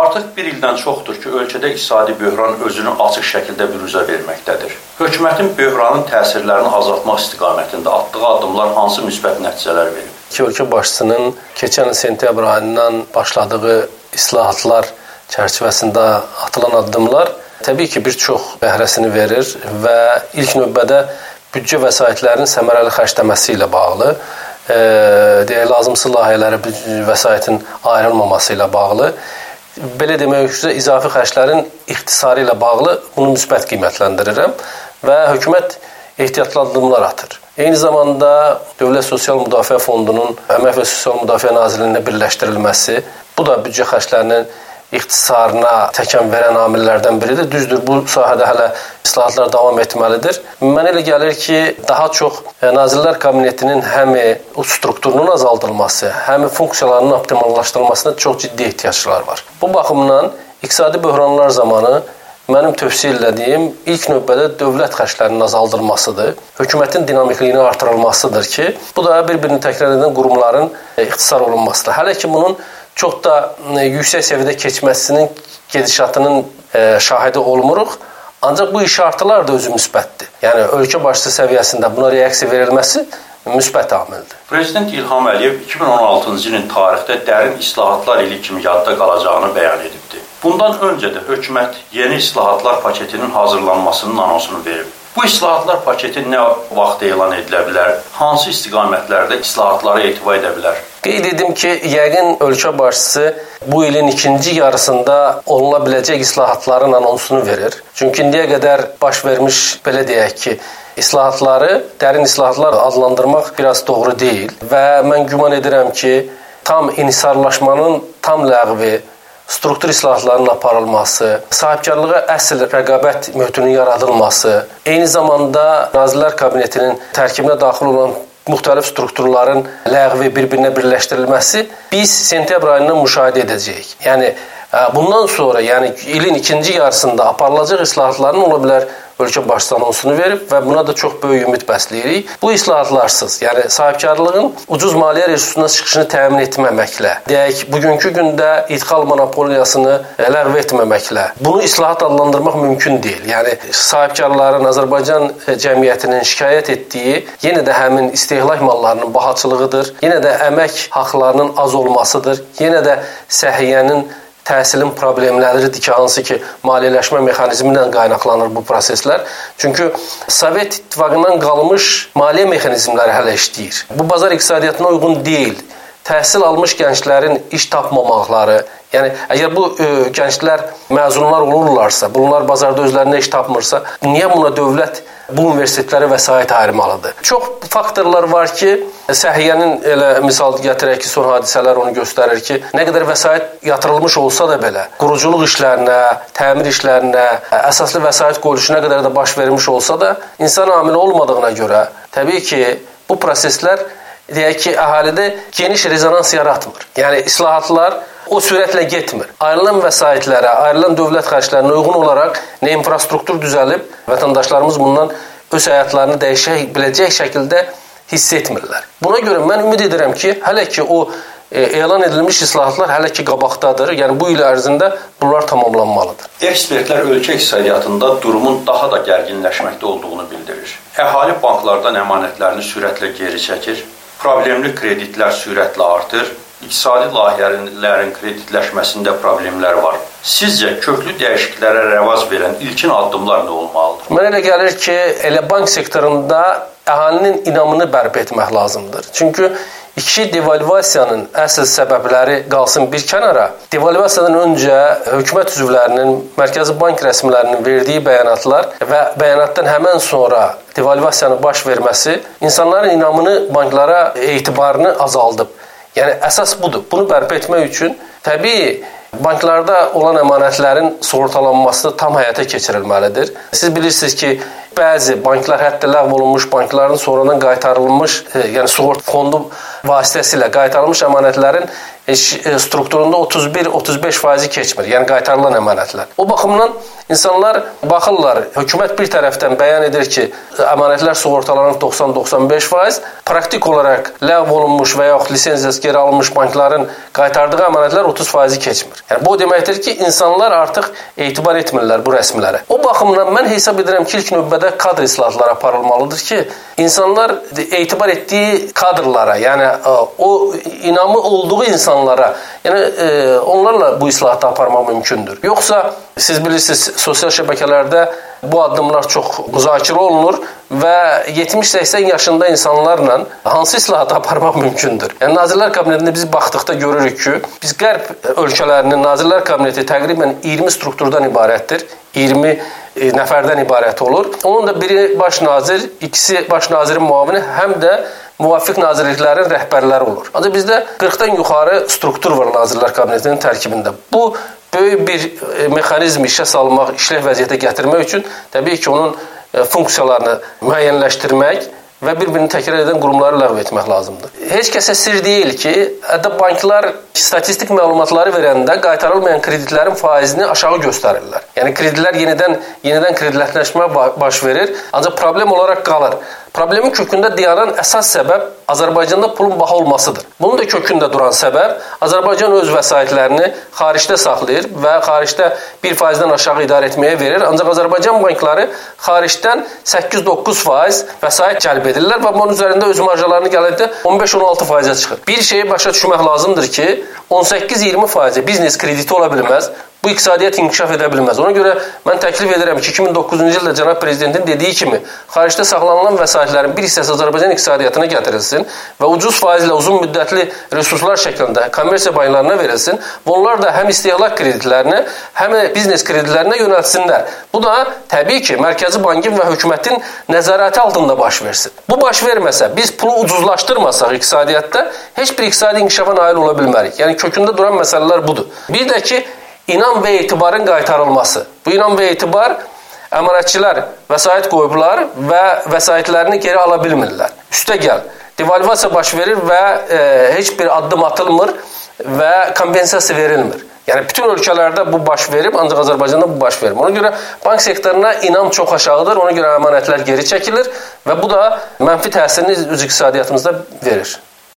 Artıq bir ildən çoxdur ki, ölkədə iqtisadi böhran özünü açıq şəkildə büruzə verməkdədir. Hökumətin böhranın təsirlərini azaltmaq istiqamətində atdığı addımlar hansı müsbət nəticələr verir? Ölkə başçısının keçən sentyabr ayından başladığı islahatlar çərçivəsində atılan addımlar təbii ki, bir çox bəhrəsini verir və ilk növbədə büdcə vəsaitlərinin səmərəli xərcləməsi ilə bağlı, lazımsız layihələrə vəsaitin ayrılmaması ilə bağlı, belə demək üçün izafi xərclərin ixtisarı ilə bağlı bunu müsbət qiymətləndirirəm və hökumət ehtiyatlı addımlar atır. Eyni zamanda Dövlət Sosial Müdafiə Fondunun Əmək və Sosial Müdafiə Nazirliyinə birləşdirilməsi, bu da büdcə xərclərinin ixtisarına təkan verən amillərdən biridir. Düzdür, bu sahədə hələ islahatlar davam etməlidir. Mənə elə gəlir ki, daha çox Nazirlər Kabinetinin həm strukturunun azaldılması, həm funksiyalarının optimallaşdırılmasına çox ciddi ehtiyaclar var. Bu baxımdan iqtisadi böhranlar zamanı mənim tövsiyə elədiyim ilk növbədə dövlət xərclərinin azaldılmasıdır. Hökumətin dinamikliyini artırılmasıdır ki, bu da bir-birini təkrar edən qurumların ixtisar olunmasıdır. Hələ ki, bunun çox da yüksək səviyyədə keçməsinin gedişatının şahidi olmuruq. Ancaq bu işartılar da özü müsbətdir. Yəni, ölkə başçısı səviyyəsində buna reaksiya verilməsi müsbət amildir. Prezident İlham Əliyev 2016-cı ilin tarixdə dərin islahatlar ili kimi yadda qalacağını bəyan edibdir. Bundan öncə də hökumət yeni islahatlar paketinin hazırlanmasının anonsunu verib. Bu islahatlar paketi nə vaxt elan edilə bilər? Hansı istiqamətlərdə islahatlara etibar edə bilər? Qeyd edim ki, yəqin ölkə başçısı bu ilin ikinci yarısında oluna biləcək islahatların anonsunu verir. Çünki indiyə qədər baş vermiş, belə deyək ki, islahatları, dərin islahatlar adlandırmaq biraz doğru deyil və mən güman edirəm ki, tam inhisarlaşmanın tam ləğvi, struktur islahatlarının aparılması, sahibkarlığa əsl rəqabət mühitinin yaradılması, eyni zamanda Nazirlər Kabinetinin tərkibinə daxil olan müxtəlif strukturların ləğvi bir-birinə birləşdirilməsi biz sentyabr ayından müşahidə edəcəyik. Yəni, bundan sonra, yəni ilin ikinci yarısında aparılacaq islahatların ola bilər ölkə başçısı anonsunu verib və buna da çox böyük ümid bəsləyirik. Bu islahatlarsız, yəni sahibkarlığın ucuz maliyyə resursuna çıxışını təmin etməməklə, deyək, bugünkü gündə idxal monopoliyasını ləğv etməməklə, bunu islahat adlandırmaq mümkün deyil. Yəni, sahibkarların Azərbaycan cəmiyyətinin şikayət etdiyi yenə də həmin istehlak mallarının bahaçılığıdır, yenə də əmək haqlarının az olmasıdır, yenə də səhiyyənin təhsilin problemləridir ki, hansı ki, maliyyələşmə mexanizmindən qaynaqlanır bu proseslər. Çünki Sovet İttifaqından qalmış maliyyə mexanizmləri hələ işləyir. Bu, bazar iqtisadiyyatına uyğun deyil. Təhsil almış gənclərin iş tapmamaqları, yəni əgər bu gənclər məzunlar olurlarsa, bunlar bazarda özlərinə iş tapmırsa, niyə buna dövlət bu universitetlərə vəsait ayırmalıdır? Çox faktorlar var ki, səhiyyənin elə misal gətirək ki, son hadisələr onu göstərir ki, nə qədər vəsait yatırılmış olsa da belə, quruculuq işlərinə, təmir işlərinə, əsaslı vəsait qoyuluşuna qədər də baş vermiş olsa da, insan amili olmadığına görə, təbii ki, bu proseslər deyək ki, əhalidə geniş rezonans yaratmır. Yəni, islahatlar o sürətlə getmir. Ayrılan vəsaitlərə, ayrılan dövlət xərclərinə uyğun olaraq nə infrastruktur düzəlib, vətəndaşlarımız bundan öz həyatlarını dəyişə biləcək şəkildə hiss etmirlər. Buna görə mən ümid edirəm ki, hələ ki o elan edilmiş islahatlar hələ ki qabaqdadır. Yəni, bu il ərzində bunlar tamamlanmalıdır. Ekspertlər ölkə iqtisadiyyatında durumun daha da gərginləşməkdə olduğunu bildirir. Əhali banklardan əmanətlərini sürətlə geri çəkir, problemli kreditlər sürətlə artır, iqtisadi layihələrin kreditləşməsində problemlər var. Sizcə, köklü dəyişikliklərə rəvaz verən ilkin addımlar nə olmalıdır? Mənə elə gəlir ki, elə bank sektorunda əhalinin inamını bərpa etmək lazımdır. Çünki iki devalvasiyanın əsl səbəbləri qalsın bir kənara. Devalvasiyadan öncə hökumət üzvlərinin, Mərkəzi Bank rəsmilərinin verdiyi bəyanatlar və bəyanatdan həmən sonra devalvasiyanın baş verməsi insanların inamını, banklara etibarını azaldıb. Yəni, əsas budur. Bunu bərpa etmək üçün təbii banklarda olan əmanətlərin sığortalanması tam həyata keçirilməlidir. Siz bilirsiniz ki, bəzi banklar hətta ləğv olunmuş bankların sonradan qaytarılmış, yəni sığorta fondu vasitəsilə qaytarılmış əmanətlərin strukturunda 31-35% keçmir, yəni qaytarılan əmanətlər. O baxımdan İnsanlar baxırlar, hökumət bir tərəfdən bəyan edir ki, əmanətlər sığortalanıb 90-95%, praktik olaraq ləğv olunmuş və yaxud lisenziyası geri alınmış bankların qaytardığı əmanətlər 30%-i keçmir. Yəni bu deməkdir ki, insanlar artıq etibar etmirlər bu rəsmilərə. O baxımdan mən hesab edirəm ki, ilk növbədə kadr islahatları aparılmalıdır ki, insanlar etibar etdiyi kadrlara, yəni o inamı olduğu insanlara, yəni onlarla bu islahatı aparmaq mümkündür. Yoxsa siz bilirsiniz, sosial şəbəkələrdə bu addımlar çox müzakirə olunur və 70-80 yaşında insanlarla hansı islahatı aparmaq mümkündür? Yəni Nazirlər Kabinetində biz baxdıqda görürük ki, biz Qərb ölkələrinin Nazirlər Kabineti təqribən 20 strukturdan ibarətdir. 20 nəfərdən ibarət olur. Onun da biri baş nazir, ikisi baş nazirin müavini, həm də müvafiq nazirliklərin rəhbərləri olur. Ancaq bizdə 40-dan yuxarı struktur var Nazirlər Kabinetinin tərkibində. Bu böyük bir mexanizm işə salmaq, işlək vəziyyətə gətirmək üçün təbii ki, onun funksiyalarını müəyyənləşdirmək və bir-birini təkrar edən qurumları ləğv etmək lazımdır. Heç kəsə sir deyil ki, hətta banklar statistik məlumatları verəndə qaytarılmayan kreditlərin faizini aşağı göstərirlər. Yəni kreditlər yenidən kreditləşmə baş verir, ancaq problem olaraq qalır. Problemin kökündə dayanan əsas səbəb Azərbaycanda pulun baha olmasıdır. Bunun da kökündə duran səbəb Azərbaycan öz vəsaitlərini xaricdə saxlayır və xaricdə 1%-dən aşağı idarə etməyə verir. Ancaq Azərbaycan bankları xaricdən 8-9% vəsait cəlb edirlər və bunun üzərində öz marjalarını gələndə 15-16%-ə çıxır. Bir şeyi başa düşmək lazımdır ki, 18-20% biznes krediti ola bilməz. Bu iqtisadiyyat inkişaf edə bilməz. Ona görə mən təklif edirəm ki, 2009-cu ildə cənab prezidentin dediyi kimi xaricdə saxlanılan vəsaitlərin bir hissəsi Azərbaycan iqtisadiyyatına gətirilsin və ucuz faizlə uzun müddətli resurslar şəklində kommersiya banklarına verilsin və onlar da həm istehlak kreditlərinə, həm də biznes kreditlərinə yönəltsinlər. Bu da təbii ki, Mərkəzi Bankın və hökumətin nəzarəti altında baş versin. Bu baş verməsə, biz pulu ucuzlaşdırmasaq iqtisadiyyatda heç bir iqtisadi inkişafa nail ola bilmərik. Yəni kökündə duran məsələlər budur. Bir də ki, İnam və etibarın qaytarılması. Bu inam və etibar əmanətçilər vəsait qoyublar və vəsaitlərini geri ala bilmirlər. Üstəgəl, devalvasiya baş verir və heç bir addım atılmır və kompensasiya verilmir. Yəni bütün ölkələrdə bu baş verib, ancaq Azərbaycanda bu baş vermir. Ona görə bank sektoruna inam çox aşağıdır, ona görə əmanətlər geri çəkilir və bu da mənfi təsirini öz iqtisadiyyatımızda verir.